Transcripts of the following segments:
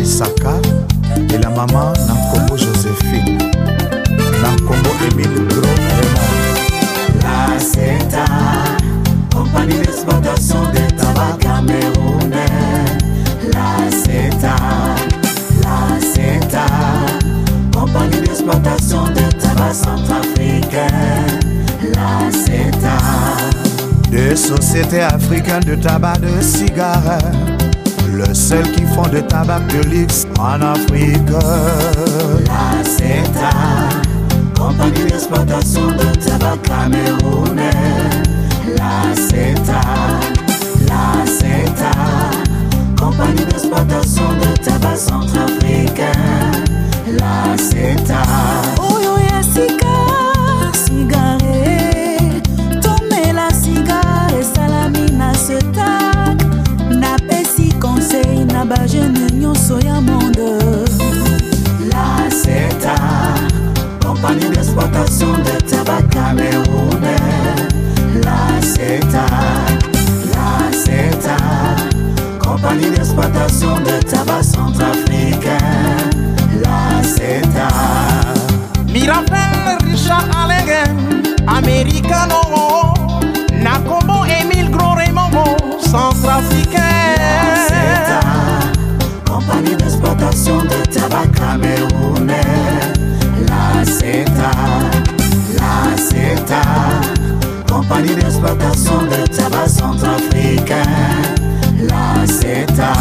Saka et la maman Nankombo Joséphine, Nankombo Émile Gros Raymond. La CETA, compagnie d'exploitation de tabac camerounais. La CETA, compagnie d'exploitation de tabac centrafricain. La CETA, Des sociétés africaines de tabac de cigarettes, le seul qui font de tabac de luxe en Afrique. la CETA, compagnie d'exploitation de tabac camerounais. La CETA, compagnie d'exploitation de tabac centrafricain. La CETA. Oyo ya sika, cigare, tome la cigare, salami na setak, na pesi conseil na ba jeune nyonso ya monde. La CETA, compagnie d'exploitation de tabac camerounais. La CETA, compagnie d'exploitation de tabac centrafricain. La CETA. Mirabel Richard Allengen, Americano, Nankombo Émile Gros Raymond, centrafricain. La CETA, compagnie d'exploitation de tabac camerounais. La CETA, compagnie d'exploitation de tabac centrafricain. La CETA.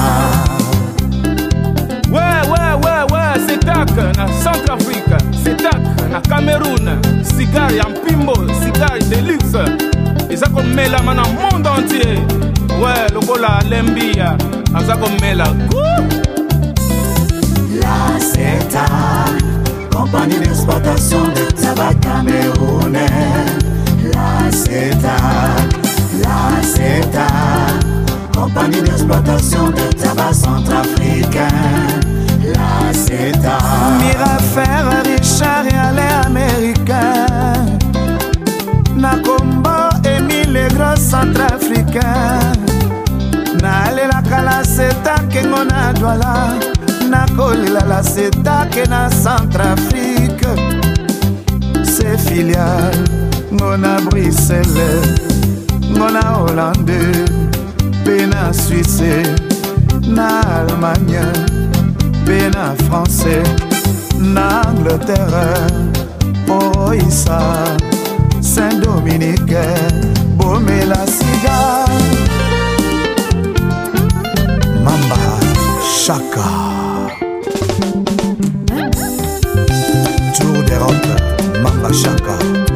Ouais, c'est TAC na Centrafrique, c'est TAC na Cameroun, cigare ya mpimbo, cigare de luxe. Eza komela mana monde entier. Ouais, lokola lembia, aza komela. La CETA, compagnie d'exploitation de tabac camerounais. La CETA, compagnie d'exploitation de tabac centrafricain. La CETA. Mirafer Richard et Alain américain, Nankombo Émile Gros centrafricain, nalelaka la CETA ke ngo na Douala, nakolela la CETA ke na Centrafrique. Se filiale ngo na Bruxelles, ngo na Hollande, pe na Suisse, na Allemagne, pe na Français, na Angleterre, Oissa, Saint-Dominique, Bomela Cigare, Mamba Chaka, Tour d'Europe, Mamba Chaka.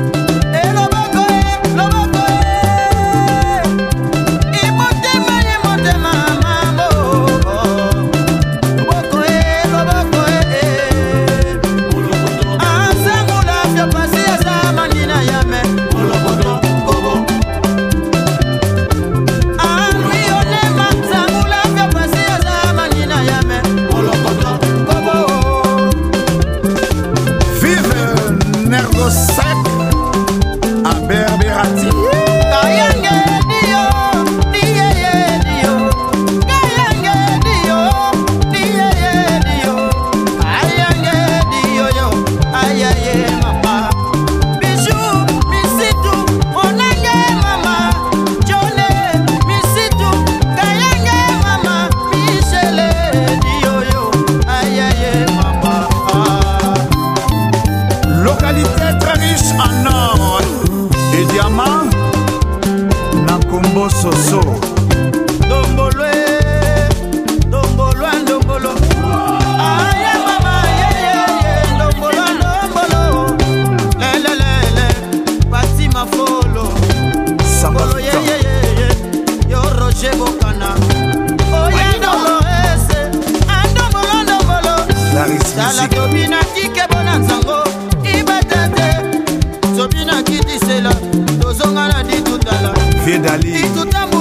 Soso Dombolo, dombolo. Aye mama, yeah, dombolo. Le, pati ma folo. Sambolo, yeah. Yo Roger Bokana. Oh yeah, dombolo. Dala tobina kike bonanzango. Ibatete. Tobina kiti sela. Tozonga na ditutala. Viedali. Ditutam